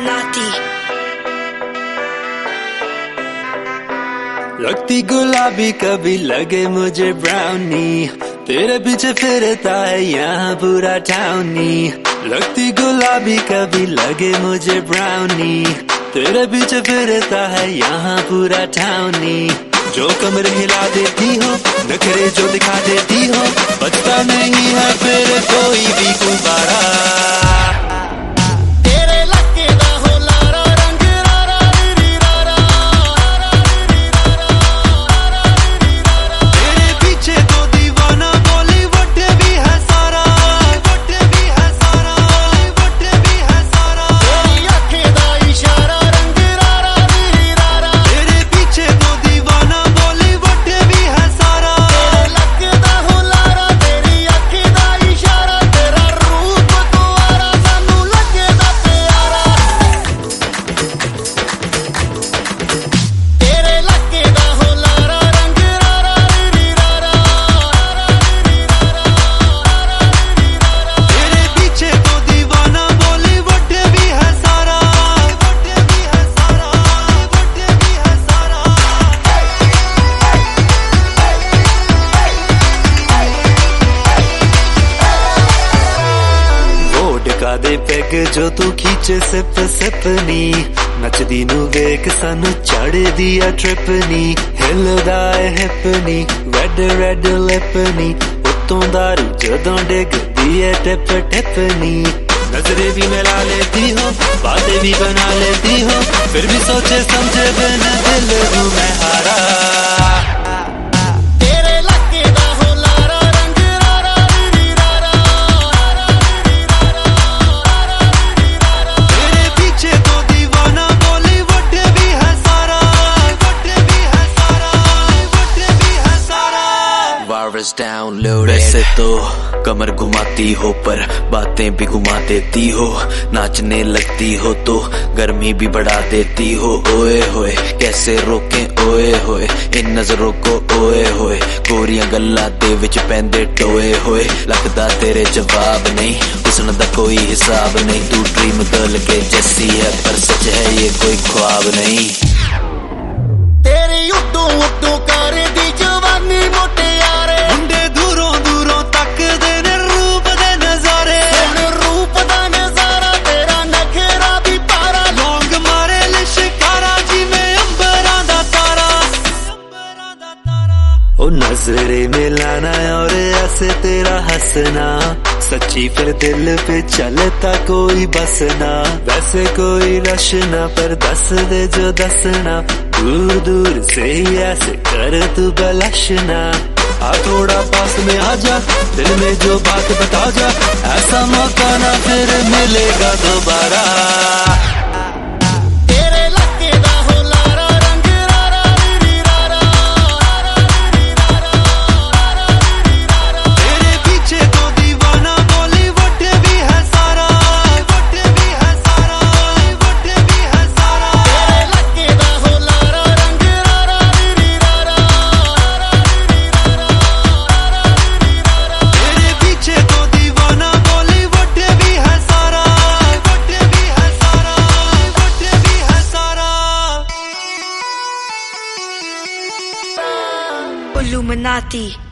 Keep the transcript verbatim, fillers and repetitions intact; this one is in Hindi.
Illuminati। लगती गुलाबी कभी लगे मुझे ब्राउनी, तेरे पीछे फिरता है यहाँ पूरा टाउनी। लगती गुलाबी कभी लगे मुझे ब्राउनी, तेरे पीछे फिरता है यहाँ पूरा टाउनी। जो कमर हिला देती हो, नखरे जो दिखा देती हो, बचता नहीं है फिर कोई भी गुब्बारा। दे पैग जो तू खींचे सिप सिपनी, नचदी नू वेख सानू चढ़ दिया ट्रिपनी। हिलदा है हिपनी, रेड रेड लिपनी, उत्तों दारू जदों डिगदी है टिप टिपनी। नजरे भी मिला लेती हो, बातें भी बना लेती हो, फिर भी सोचे समझे बिना दिल हूँ मैं हारा। वैसे तो कमर घुमाती हो पर बातें भी घुमा देती हो, नाचने लगती हो तो गर्मी भी बढ़ा देती हो। ओए होए कैसे रोके ओए होए इन नजरों को, ओए होए गोरियां गल्ला दे विच पैंदे टोए होए। लगदा तेरे जवाब नहीं, हुस्न दा कोई हिसाब नहीं, तू ड्रीम गर्ल के जैसी है पर सच है ये कोई ख्वाब नहीं। तेरी उड्डू उड्डू कर दी जवानी मोटे नजरे मिलाना और ऐसे तेरा हंसना, सच्ची फिर दिल पे चलता कोई बसना। वैसे कोई रशना पर दस दे जो दसना, दूर दूर से ही ऐसे कर तू बलशना। आ थोड़ा पास में आ जा, दिल में जो बात बता जा, ऐसा मौका ना फिर मिलेगा दोबारा। Illuminati।